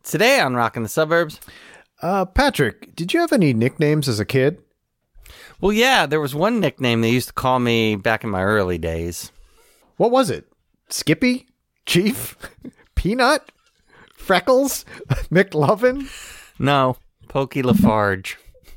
Today on Rockin' the Suburbs. Patrick, did you have any nicknames as a kid? Well, yeah, there was one nickname they used to call me back in my early days. What was it? Skippy? Chief? Peanut? Freckles? McLovin? No, Pokey Lafarge.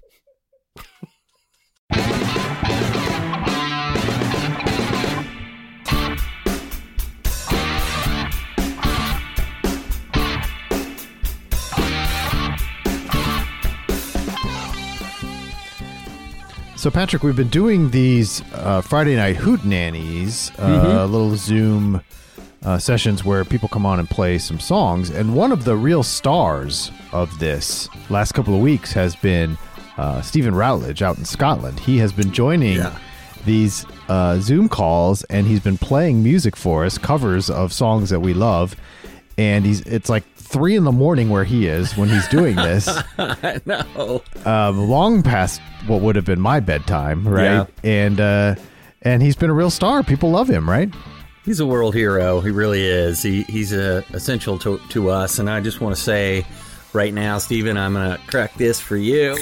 So, Patrick, we've been doing these Friday Night Hootenannies, little Zoom sessions where people come on and play some songs. And one of the real stars of this last couple of weeks has been Stephen Routledge out in Scotland. He has been joining these Zoom calls, and he's been playing music for us, covers of songs that we love. And it's like 3 a.m. where he is when he's doing this. I know. Long past what would have been my bedtime, right? Yeah. And he's been a real star. People love him, right? He's a world hero. He really is. He's essential to us. And I just want to say right now, Stephen, I'm going to crack this for you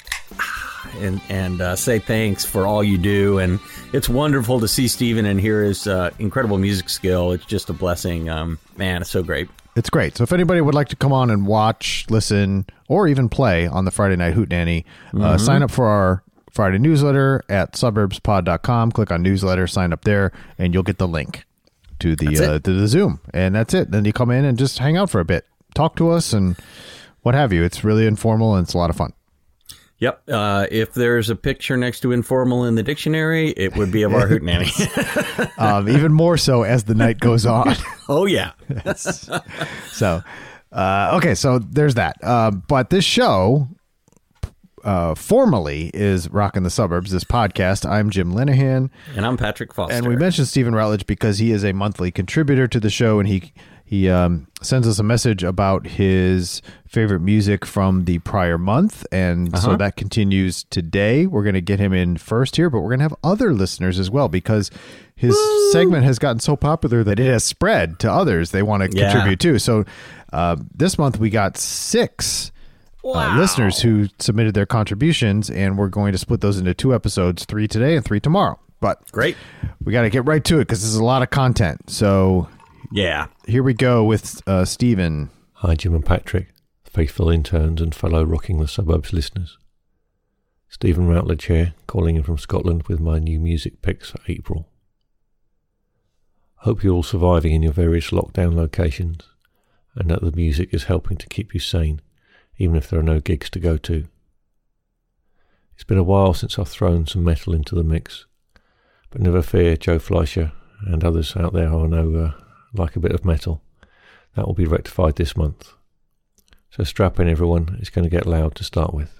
and say thanks for all you do. And it's wonderful to see Stephen and hear his incredible music skill. It's just a blessing. Man, it's so great. It's great. So if anybody would like to come on and watch, listen, or even play on the Friday Night Hootenanny, sign up for our Friday newsletter at suburbspod.com. Click on newsletter, sign up there, and you'll get the link to the Zoom. And that's it. Then you come in and just hang out for a bit. Talk to us and what have you. It's really informal and it's a lot of fun. Yep. If there's a picture next to informal in the dictionary, it would be of our hootenanny. Even more so as the night goes on. Oh, yeah. Yes. So, okay, so there's that. But this show formally is Rockin' the Suburbs, this podcast. I'm Jim Linehan. And I'm Patrick Foster. And we mentioned Stephen Routledge because he is a monthly contributor to the show, and he sends us a message about his favorite music from the prior month, and so that continues today. We're going to get him in first here, but we're going to have other listeners as well because his segment has gotten so popular that it has spread to others they want to contribute too. So this month we got 6 listeners who submitted their contributions, and we're going to split those into 2 episodes, 3 today and 3 tomorrow. But great, we got to get right to it because this is a lot of content. So yeah, here we go with Stephen. Hi, Jim and Patrick, faithful interns and fellow Rocking the Suburbs listeners. Stephen Routledge here, calling in from Scotland with my new music picks for April. Hope you're all surviving in your various lockdown locations and that the music is helping to keep you sane, even if there are no gigs to go to. It's been a while since I've thrown some metal into the mix, but never fear, Joe Fleischer and others out there who I know like a bit of metal. That will be rectified this month. So strap in everyone, it's going to get loud to start with.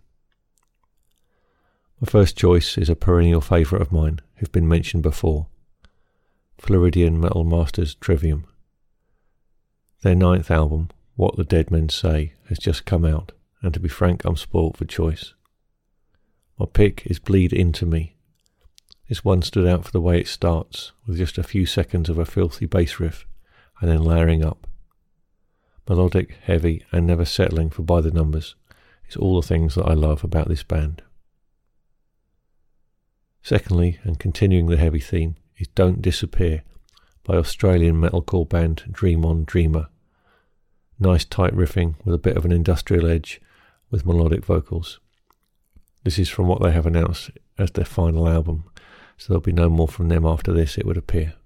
My first choice is a perennial favourite of mine, who've been mentioned before, Floridian Metal Masters Trivium. Their 9th album, What the Dead Men Say, has just come out, and to be frank, I'm spoilt for choice. My pick is Bleed Into Me. This one stood out for the way it starts, with just a few seconds of a filthy bass riff, and then layering up. Melodic, heavy, and never settling for by the numbers is all the things that I love about this band. Secondly, and continuing the heavy theme, is Don't Disappear by Australian metalcore band Dream On Dreamer. Nice tight riffing with a bit of an industrial edge with melodic vocals. This is from what they have announced as their final album, so there'll be no more from them after this, it would appear.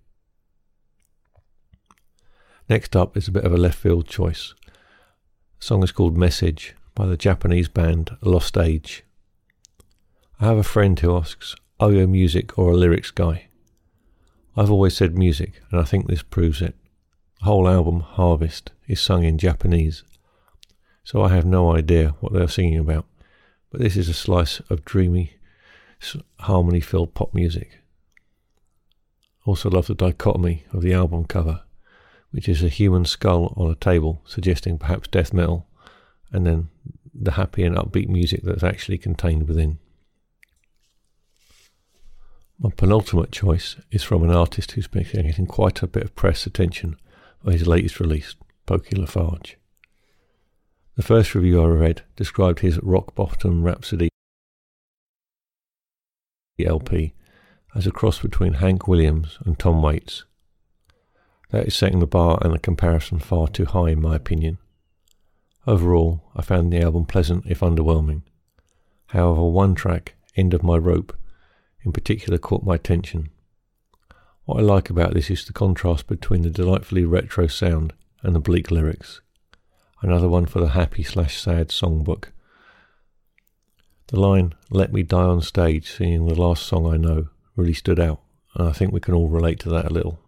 Next up is a bit of a left field choice. The song is called Message by the Japanese band Lost Age. I have a friend who asks, are you a music or a lyrics guy? I've always said music, and I think this proves it. The whole album, Harvest, is sung in Japanese, so I have no idea what they're singing about, but this is a slice of dreamy, harmony-filled pop music. Also love the dichotomy of the album cover, which is a human skull on a table, suggesting perhaps death metal, and then the happy and upbeat music that's actually contained within. My penultimate choice is from an artist who's been getting quite a bit of press attention for his latest release, Pokey Lafarge. The first review I read described his Rock Bottom Rhapsody LP as a cross between Hank Williams and Tom Waits. That is setting the bar and the comparison far too high in my opinion. Overall, I found the album pleasant if underwhelming. However, one track, End of My Rope, in particular caught my attention. What I like about this is the contrast between the delightfully retro sound and the bleak lyrics. Another one for the happy/sad songbook. The line, "Let me die on stage, singing the last song I know," really stood out, and I think we can all relate to that a little.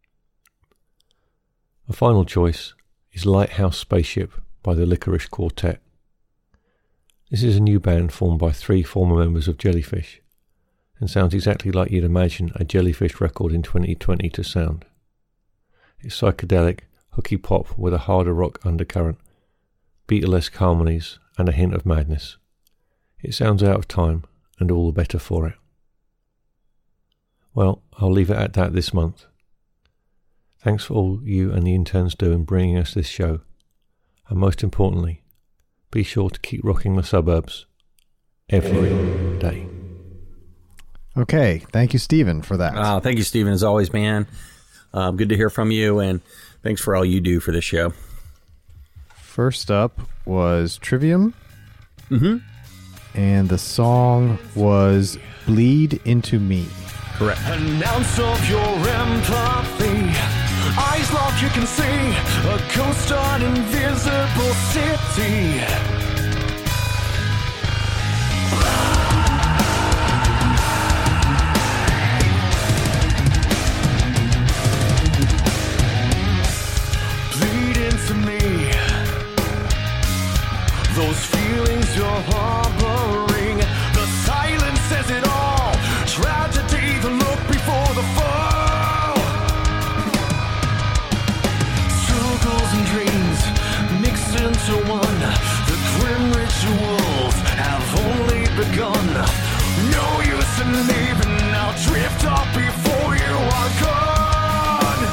A final choice is Lighthouse Spaceship by the Licorice Quartet. This is a new band formed by 3 former members of Jellyfish, and sounds exactly like you'd imagine a Jellyfish record in 2020 to sound. It's psychedelic, hooky pop with a harder rock undercurrent, Beatlesque harmonies, and a hint of madness. It sounds out of time, and all the better for it. Well, I'll leave it at that this month. Thanks for all you and the interns do in bringing us this show, and most importantly, be sure to keep rocking the suburbs every day. Okay, thank you, Stephen, for that. Thank you, Stephen, as always, man. Good to hear from you, and thanks for all you do for this show. First up was Trivium. Mm-hmm. And the song was Bleed Into Me. Correct. An ounce of your empathy, eyes locked, you can see a ghost on invisible city. Bleed into me, those feelings you're harboring, the silence says it all. Tragedy, the look before the fall. Struggles and dreams mixed into one. The grim rituals have only begun. No use in leaving, I'll drift off before you are gone.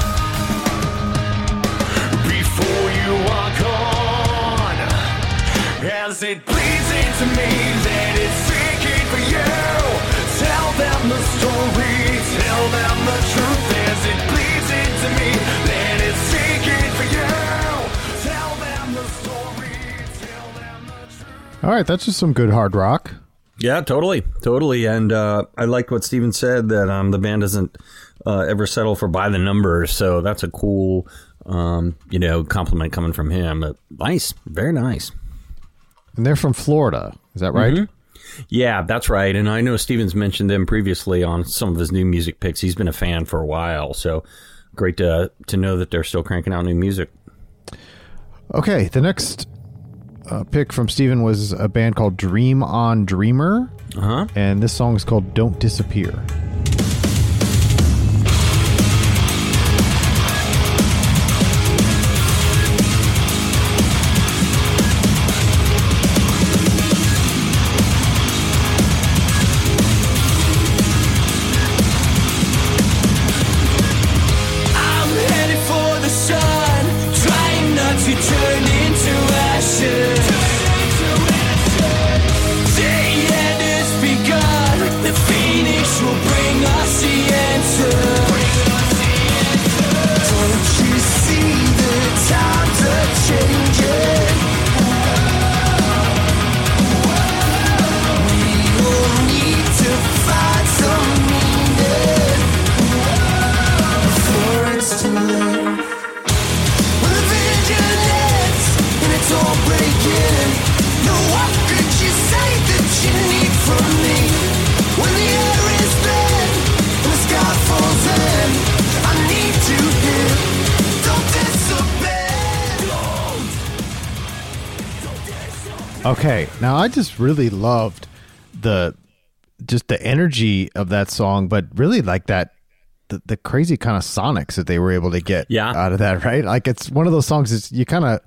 Before you are gone. As it bleeds into me, that it's seeking for you. Tell them the story, tell them the truth as it bleeds into me, then it's seeking for you. Tell them the story, tell them the truth. All right, that's just some good hard rock. Yeah, totally. And I liked what Steven said, that the band doesn't ever settle for by the numbers, so that's a cool, compliment coming from him. But nice, very nice. And they're from Florida, is that right? Mm-hmm. Yeah, that's right. And I know Steven's mentioned them previously on some of his new music picks. He's been a fan for a while, so great to know that they're still cranking out new music. Okay, the next pick from Steven was a band called Dream on Dreamer. Uh-huh. And this song is called Don't Disappear. Okay, now I just really loved the energy of that song, but really like that the crazy kind of sonics that they were able to get out of that, right? Like it's one of those songs it's kind of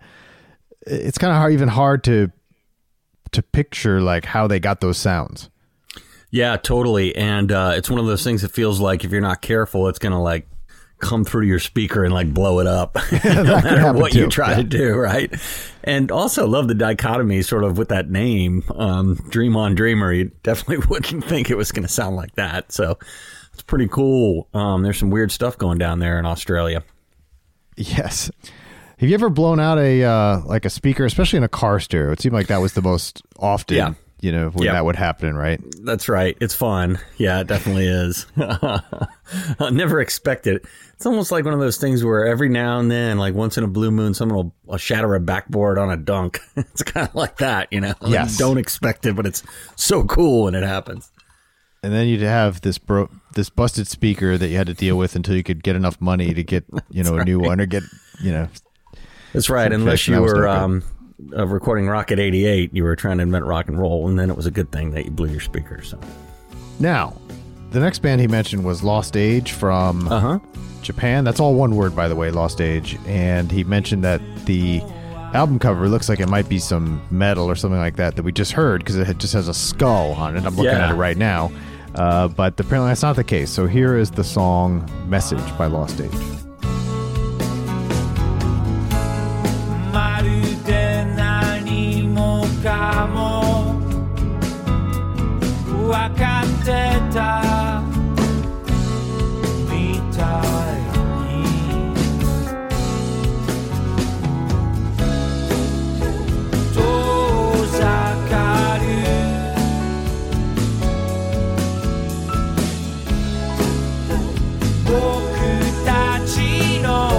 hard to picture like how they got those sounds. Yeah, totally. And it's one of those things that feels like if you're not careful, it's going to like come through your speaker and like blow it up, no matter what you try to do, right? And also love the dichotomy sort of with that name, Dream on Dreamer. You definitely wouldn't think it was going to sound like that. So it's pretty cool. There's some weird stuff going down there in Australia. Yes. Have you ever blown out a speaker, especially in a car stereo? It seemed like that was the most often, when that would happen, right? That's right. It's fun. Yeah, it definitely is. I never expect it. It's almost like one of those things where every now and then, like once in a blue moon, someone will shatter a backboard on a dunk. It's kind of like that, Yes. Like you don't expect it, but it's so cool when it happens. And then you'd have this busted speaker that you had to deal with until you could get enough money to get, a new one or get, That's right. Unless you were recording Rocket 88, you were trying to invent rock and roll, and then it was a good thing that you blew your speakers. So. Now, the next band he mentioned was Lost Age from Japan. That's all one word, by the way, Lost Age. And he mentioned that the album cover looks like it might be some metal or something like that we just heard because it just has a skull on it. I'm looking at it right now. But apparently that's not the case. So here is the song Message by Lost Age. まるで何もかも分かってたみたいに遠ざかる僕たちの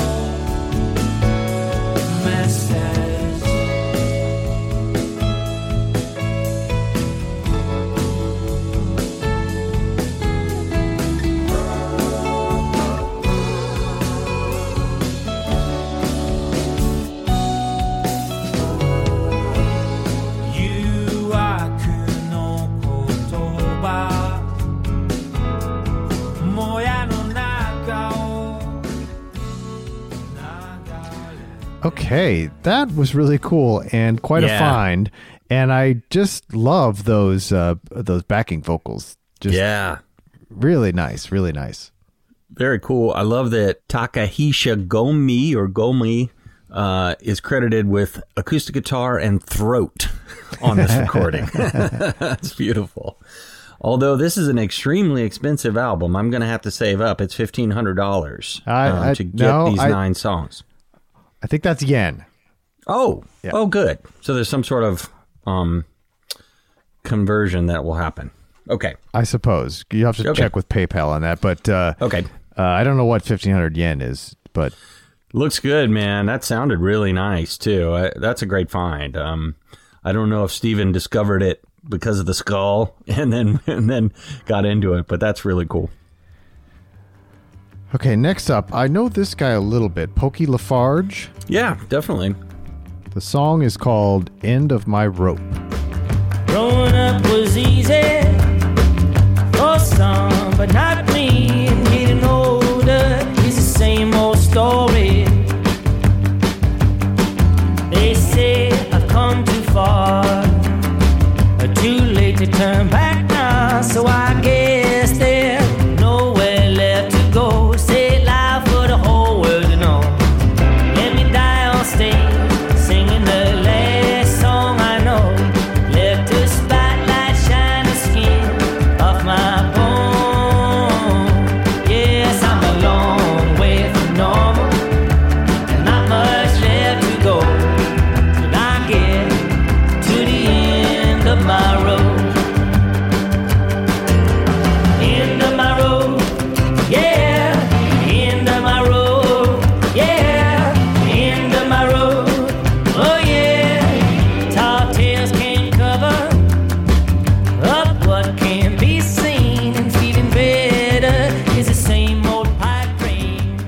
Okay, that was really cool and quite a find, and I just love those backing vocals. Just really nice, really nice. Very cool. I love that Takahisha Gomi is credited with acoustic guitar and throat on this recording. That's beautiful. Although this is an extremely expensive album, I'm going to have to save up. It's $1,500 to get these 9 songs. I think that's yen. Oh, good. So there's some sort of conversion that will happen. Okay. I suppose. You have to check with PayPal on that. But okay. I don't know what 1,500 yen is, but... Looks good, man. That sounded really nice, too. That's a great find. I don't know if Steven discovered it because of the skull and then got into it, but that's really cool. Okay, next up, I know this guy a little bit, Pokey Lafarge. Yeah, definitely. The song is called End of My Rope. Growing up was easy for some, but not me. And getting older is the same old story. They say I've come too far, too late to turn back now, so I guess there's nowhere left to go. Say it loud for the whole world to know. Let me die on stage, singing the last song I know. Let the spotlight shine the skin off my bone. Yes, I'm a long way from normal, and not much left to go till I get to the end of my road. End of my road, yeah. End of my road, yeah. End of my road, oh yeah. Tall tales can't cover up what can be seen, and feeling better is the same old pipe dream.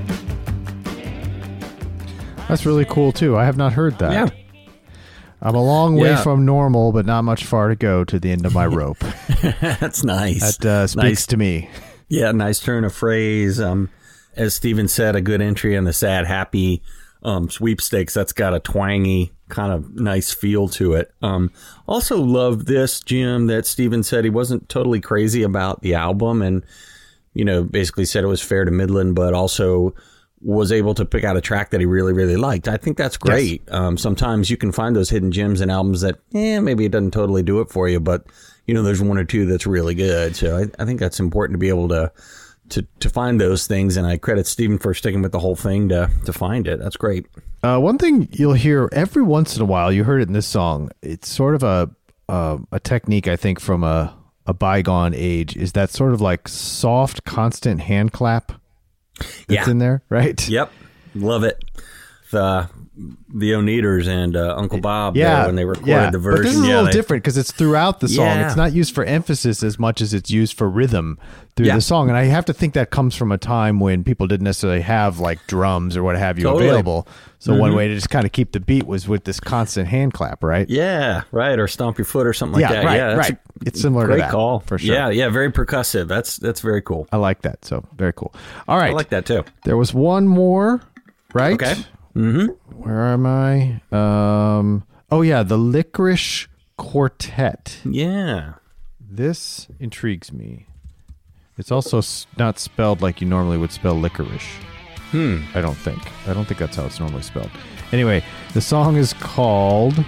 That's really cool, too. I have not heard that. Yeah. I'm a long way from normal, but not much far to go to the end of my rope. That's nice. That speaks to me. Yeah, nice turn of phrase. As Steven said, a good entry in the Sad Happy sweepstakes. That's got a twangy, kind of nice feel to it. Also love this, Jim, that Steven said he wasn't totally crazy about the album. And basically said it was fair to Midland, but also was able to pick out a track that he really, really liked. I think that's great. Yes. Sometimes you can find those hidden gems in albums that, maybe it doesn't totally do it for you, but, there's one or two that's really good. So I think that's important to be able to find those things, and I credit Stephen for sticking with the whole thing to find it. That's great. One thing you'll hear every once in a while, you heard it in this song, it's sort of a technique, I think, from a bygone age, is that sort of like soft, constant hand clap that's in there, right? Yep. Love it. The Oneaters and Uncle Bob when they recorded the version. But this is a little different because it's throughout the song. Yeah. It's not used for emphasis as much as it's used for rhythm through the song. And I have to think that comes from a time when people didn't necessarily have like drums or what have you available. So one way to just kind of keep the beat was with this constant hand clap, right? Yeah, right. Or stomp your foot or something like that. Right. It's similar to that. Great call. For sure. Yeah, very percussive. That's very cool. I like that. So very cool. All right. I like that too. There was one more, right? Okay. Mm-hmm. Where am I? The Licorice Quartet. Yeah. This intrigues me. It's also not spelled like you normally would spell licorice. I don't think that's how it's normally spelled. Anyway, the song is called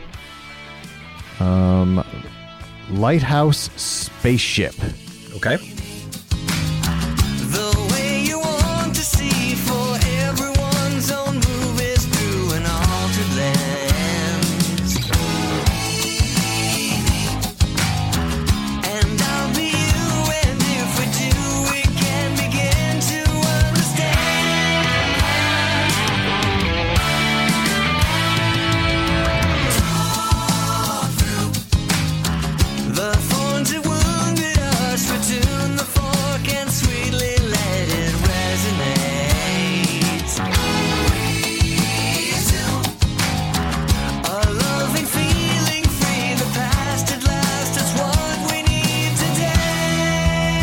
Lighthouse Spaceship. Okay. The way you want to see for everyone's own movies through an altered lens. And I'll be you, and if we do, we can begin to understand. The thorns that wounded us return the fork and sweetly let it resonate. A loving feeling free, the past at last is what we need today.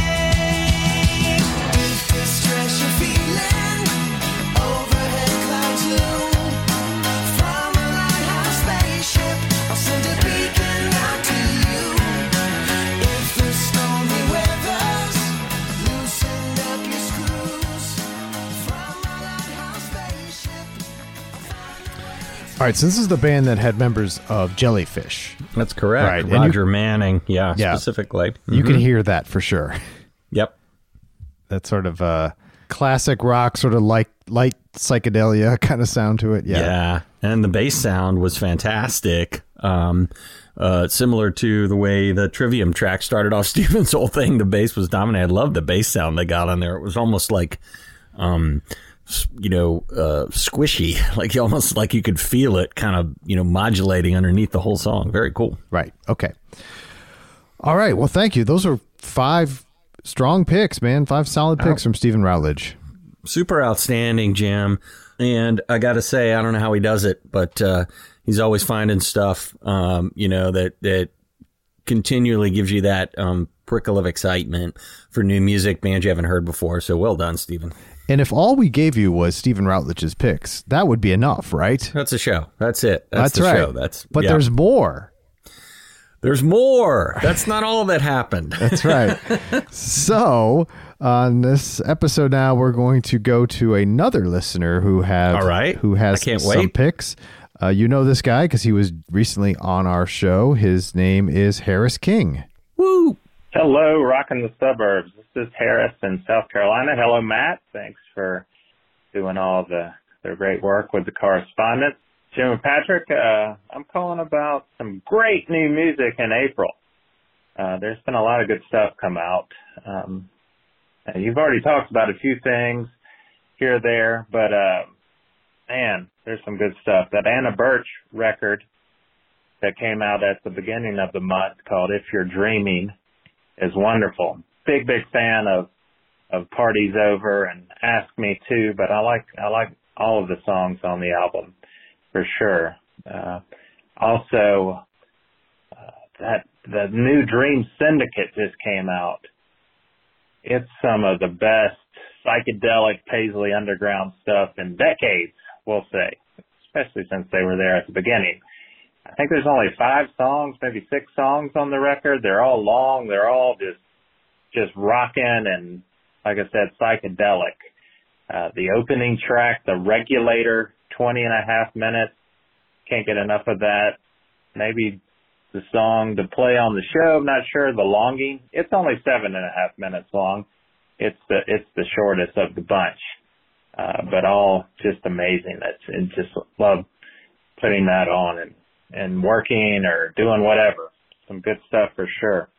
If the stress you're feeling, overhead clouds loom. From a lighthouse spaceship, I'll send a beacon out to you. If the stormy weather's loosened up your screws, from a lighthouse spaceship. All right, so this is the band that had members of Jellyfish. That's correct. Right, and Roger Manning. Yeah, specifically. You can hear that for sure. Yep. That sort of classic rock, sort of light psychedelia kind of sound to it. Yeah. And the bass sound was fantastic. Similar to the way the Trivium track started off Stephen's whole thing. The bass was dominant. I love the bass sound they got on there. It was almost like, squishy, like almost like you could feel it kind of, modulating underneath the whole song. Very cool. Right. Okay. All right. Well, thank you. Those are 5 strong picks, man. 5 solid picks from Stephen Routledge. Super outstanding, Jim. And I got to say, I don't know how he does it, but he's always finding stuff, that continually gives you that prickle of excitement for new music, bands you haven't heard before. So well done, Stephen. And if all we gave you was Stephen Routledge's picks, that would be enough, right? That's a show. That's it. That's the right. show. But there's more. There's more. That's not all that happened. That's right. So on this episode now, we're going to go to another listener who has some picks. You know this guy because he was recently on our show. His name is Harris King. Woo! Hello, Rockin' the Suburbs. This is Harris in South Carolina. Hello, Matt. Thanks for doing all their great work with the correspondence. Jim and Patrick, I'm calling about some great new music in April. There's been a lot of good stuff come out. You've already talked about a few things here or there, but man, there's some good stuff. That Anna Birch record that came out at the beginning of the month called If You're Dreaming is wonderful. Big fan of Parties Over and Ask Me Too, but I like all of the songs on the album for sure. Also, that the new Dream Syndicate just came out. It's some of the best psychedelic Paisley Underground stuff in decades, we'll say, especially since they were there at the beginning. I think there's only 5 songs, maybe 6 songs on the record. They're all long. They're all just rocking and like I said, psychedelic. The opening track, The Regulator, 20.5 minutes. Can't get enough of that. Maybe the song to play on the show, I'm not sure. The Longing. It's only 7.5 minutes long. It's the shortest of the bunch. But all just amazing. And just love putting that on and working or doing whatever. Some good stuff for sure.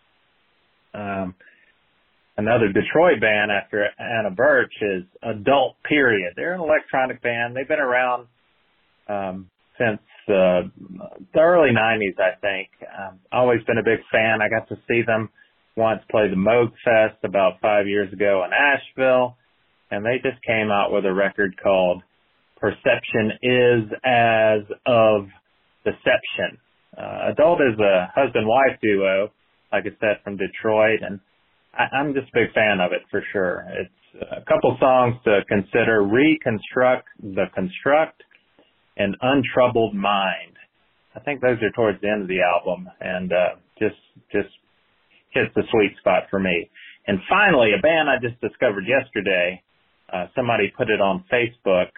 Another Detroit band after Anna Birch is Adult Period. They're an electronic band. They've been around since the early 90s, I think. Always been a big fan. I got to see them once play the Moog Fest about 5 years ago in Asheville, and they just came out with a record called Perception Is As of Deception. Adult is a husband-wife duo, like I said, from Detroit, and I'm just a big fan of it for sure. It's a couple songs to consider: Reconstruct, The Construct, and Untroubled Mind. I think those are towards the end of the album, and just hits the sweet spot for me. And finally, a band I just discovered yesterday. Somebody put it on Facebook.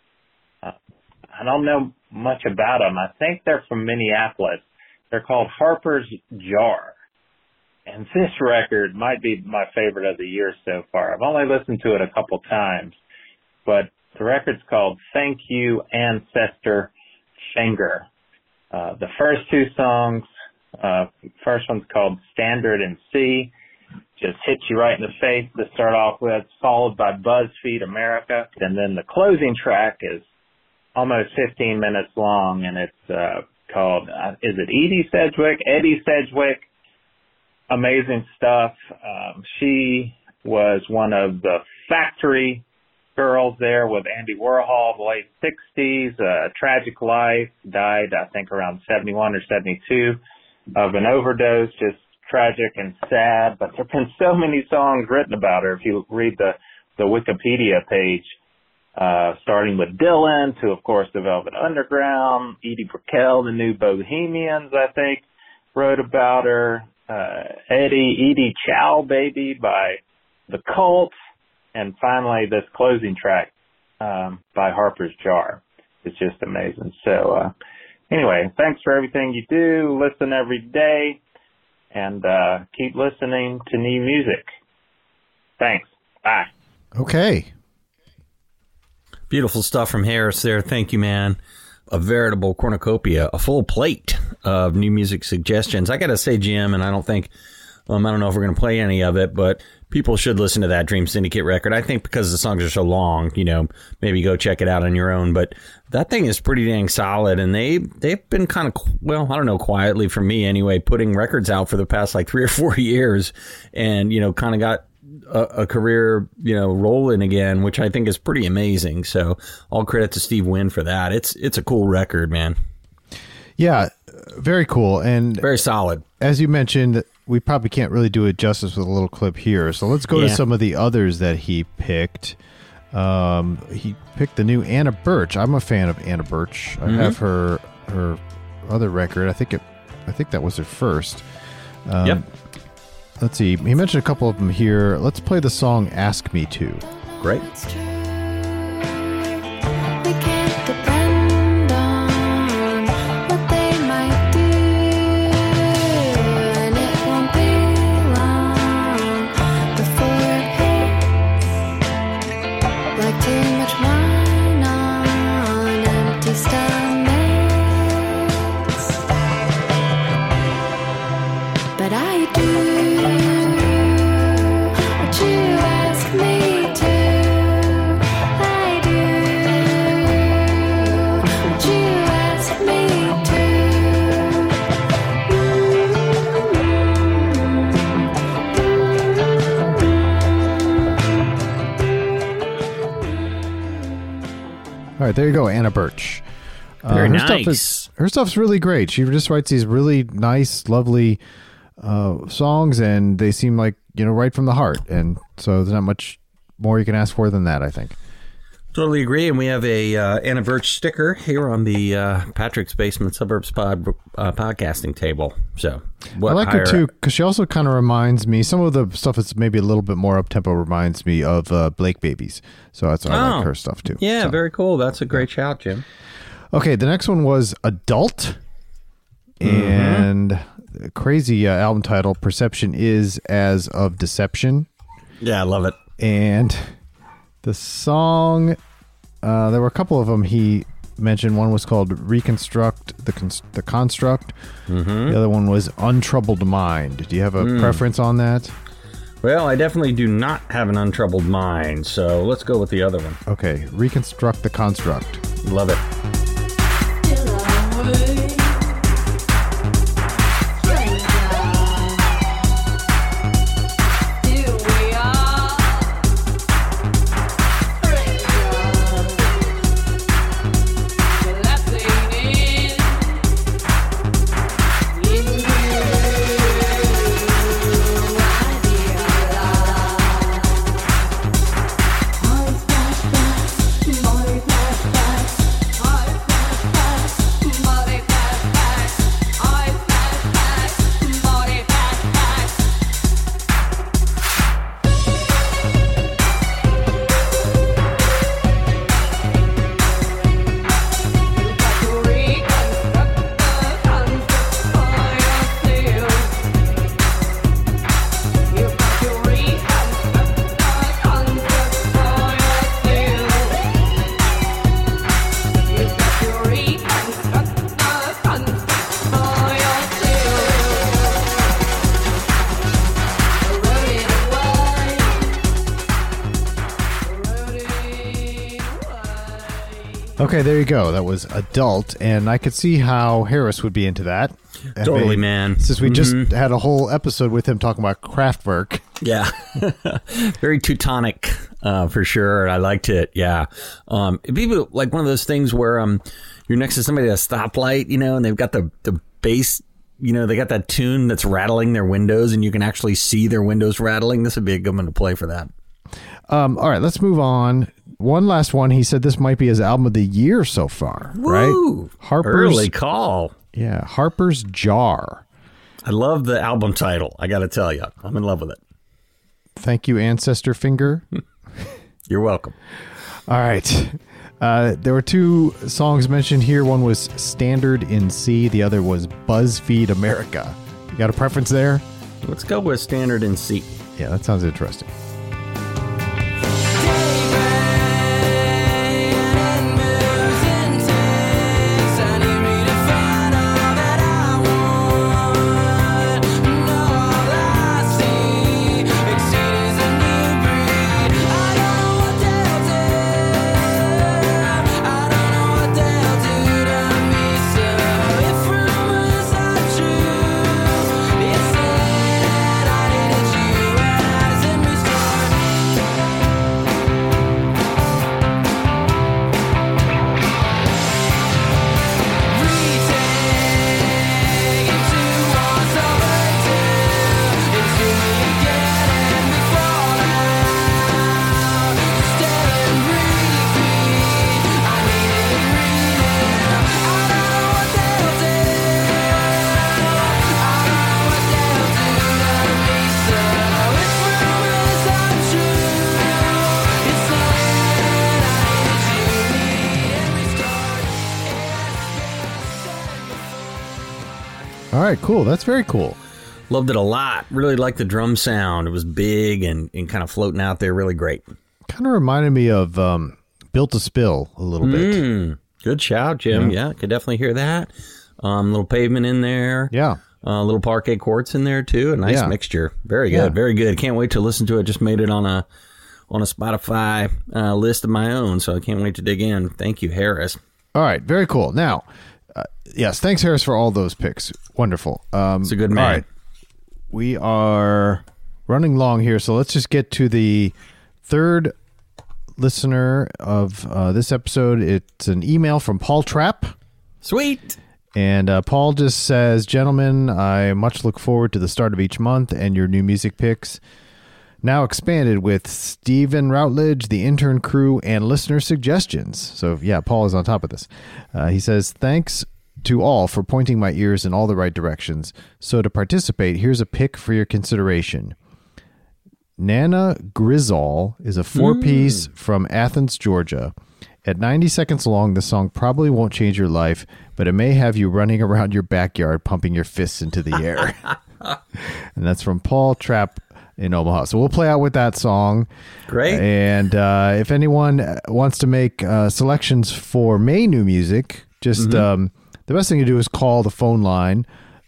I don't know much about them. I think they're from Minneapolis. They're called Harper's Jar. And this record might be my favorite of the year so far. I've only listened to it a couple times, but the record's called Thank You, Ancestor Finger. The first two songs, first one's called Standard in C, just hits you right in the face to start off with, followed by BuzzFeed America. And then the closing track is almost 15 minutes long, and it's called, is it Eddie Sedgwick? Amazing stuff. She was one of the factory girls there with Andy Warhol, the late 60s, tragic life, died, I think, around 71 or 72 of an overdose, just tragic and sad. But there have been so many songs written about her. If you read the Wikipedia page, starting with Dylan to, of course, the Velvet Underground, Edie Brickell, the New Bohemians, I think, wrote about her. Edie Chow Baby by The Cult, and finally this closing track by Harper's Jar. It's just amazing. So anyway, thanks for everything you do. Listen every day, and keep listening to new music. Thanks. Bye. Okay. Beautiful stuff from Harris there. Thank you, man. A veritable cornucopia, a full plate of new music suggestions. I got to say, Jim, and I don't think, I don't know if we're going to play any of it, but people should listen to that Dream Syndicate record. I think because the songs are so long, maybe go check it out on your own. But that thing is pretty dang solid, and they've been kind of, well, I don't know, quietly for me anyway, putting records out for the past like 3 or 4 years, and kind of got a career, rolling again, which I think is pretty amazing. So all credit to Steve Wynn for that. It's a cool record, man. Yeah, very cool and very solid. As you mentioned, we probably can't really do it justice with a little clip here. So let's go to some of the others that he picked. He picked the new Anna Birch. I'm a fan of Anna Birch. I have her other record. I think that was her first. Yep. Let's see. He mentioned a couple of them here. Let's play the song Ask Me To. Great. All right, there you go, Anna Birch. Very nice. Her stuff's really great. She just writes these really nice, lovely songs, and they seem like, right from the heart. And so there's not much more you can ask for than that, I think. Totally agree, and we have a Anna Birch sticker here on the Patrick's Basement Suburbs podcasting table. So I like her too, because she also kind of reminds me, some of the stuff that's maybe a little bit more up-tempo reminds me of Blake Babies. So I like her stuff too. Yeah, so. very cool. That's a great shout, Jim. Okay, the next one was Adult, and crazy album title, Perception is as of Deception. Yeah, I love it. And the song, there were a couple of them he mentioned. One was called Reconstruct the Construct. The other one was Untroubled Mind. Do you have a preference on that? Well, I definitely do not have an untroubled mind, so let's go with the other one. Okay, Reconstruct the Construct. Love it. Okay, there you go. That was Adult, and I could see how Harris would be into that. Totally, man. Since we just had a whole episode with him talking about Kraftwerk. Yeah. Very Teutonic, for sure. I liked it, yeah. It'd be like one of those things where you're next to somebody at a stoplight, and they've got the bass, they got that tune that's rattling their windows, and you can actually see their windows rattling. This would be a good one to play for that. All right, let's move on. One last one. He said this might be his album of the year so far, Woo! Right? Harper's Early call. Yeah, Harper's Jar. I love the album title. I got to tell you, I'm in love with it. Thank you, Ancestor Finger. You're welcome. All right. There were two songs mentioned here. One was Standard in C. The other was BuzzFeed America. You got a preference there? Let's go with Standard in C. Yeah, that sounds interesting. All right, cool. That's very cool. Loved it a lot. Really liked the drum sound. It was big and kind of floating out there. Really great. Kind of reminded me of Built to Spill a little bit. Good shout, Jim. Yeah, could definitely hear that. Little Pavement in there. Yeah. Little Parquet Courts in there, too. A nice mixture. Very good. Yeah. Very good. Can't wait to listen to it. Just made it on a Spotify list of my own, so I can't wait to dig in. Thank you, Harris. All right, very cool. Now, yes, thanks, Harris, for all those picks. Wonderful. It's a good man. All right, we are running long here, so let's just get to the third listener of this episode. It's an email from Paul Trapp. Sweet. And Paul just says, gentlemen, I much look forward to the start of each month and your new music picks. now expanded with Stephen Routledge, the intern crew, and listener suggestions. So, yeah, Paul is on top of this. He says, thanks to all for pointing my ears in all the right directions. So to participate, here's a pick for your consideration. Nana Grizzle is a 4-piece from Athens, Georgia. At 90 seconds long, the song probably won't change your life, but it may have you running around your backyard pumping your fists into the air. And that's from Paul Trapp in Omaha. So we'll play out with that song. Great. And if anyone wants to make selections for May New Music, just the best thing to do is call the phone line,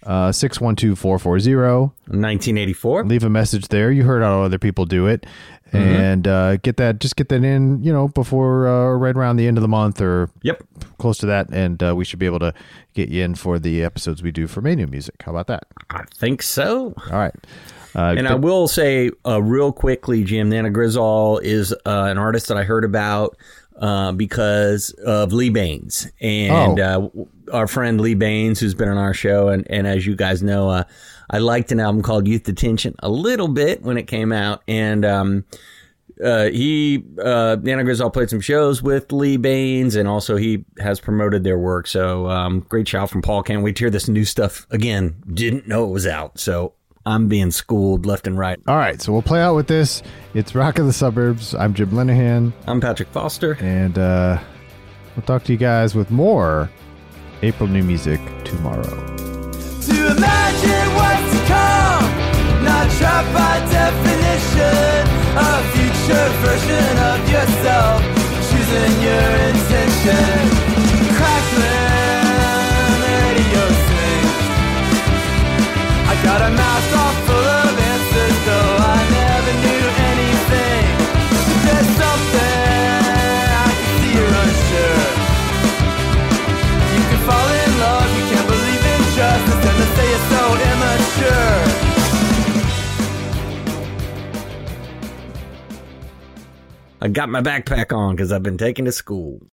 612-440. 1984. Leave a message there. You heard how other people do it. And get that in, before right around the end of the month or close to that. And we should be able to get you in for the episodes we do for May New Music. How about that? I think so. All right. And I will say real quickly, Jim, Nana Grizzle is an artist that I heard about because of Lee Baines and our friend Lee Baines, who's been on our show. And as you guys know, I liked an album called Youth Detention a little bit when it came out. And Nana Grizzle played some shows with Lee Baines, and also he has promoted their work. So great shout from Paul. Can't wait to hear this new stuff again. Didn't know it was out. So I'm being schooled left and right. All right, so we'll play out with this. It's Rock of the Suburbs. I'm Jim Linehan. I'm Patrick Foster. And we'll talk to you guys with more April New Music tomorrow. To imagine what's to come, not trapped by definition. A future version of yourself, choosing your intention. Crackling radio sings. I got a mouth all full of answers, though I never knew anything. There's something I can see you're unsure. You can fall in love, you can't believe in justice, and they say you're so immature. I got my backpack on because I've been taken to school.